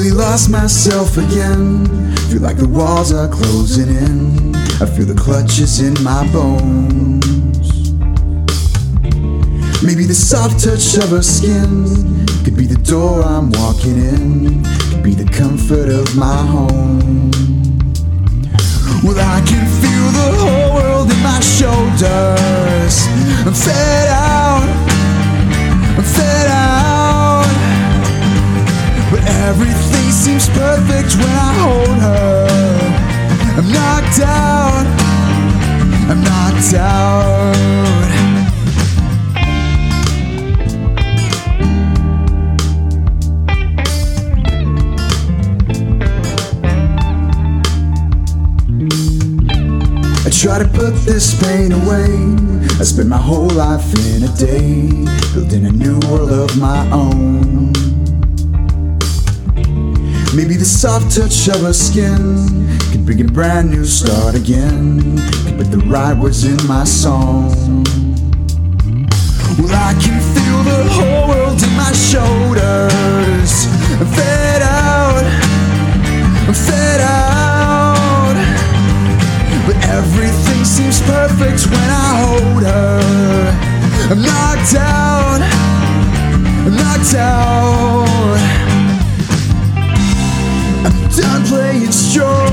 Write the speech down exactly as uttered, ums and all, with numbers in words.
really lost myself again. Feel like the walls are closing in. I feel the clutches in my bones. Maybe the soft touch of her skin could be the door I'm walking in, could be the comfort of my home. Well, I can feel the whole world in my shoulders. I'm fed out, I'm fed out, but everything seems perfect when I hold her. I'm knocked out, I'm knocked out. I try to put this pain away. I spend my whole life in a day, building a new world of my own. Maybe the soft touch of her skin could bring a brand new start again, could put the right words in my song. Well, I can feel the whole world in my shoulders. I'm fed out, I'm fed out, but everything seems perfect when I hold her. I'm knocked out, I'm knocked out. I'm done playing strong.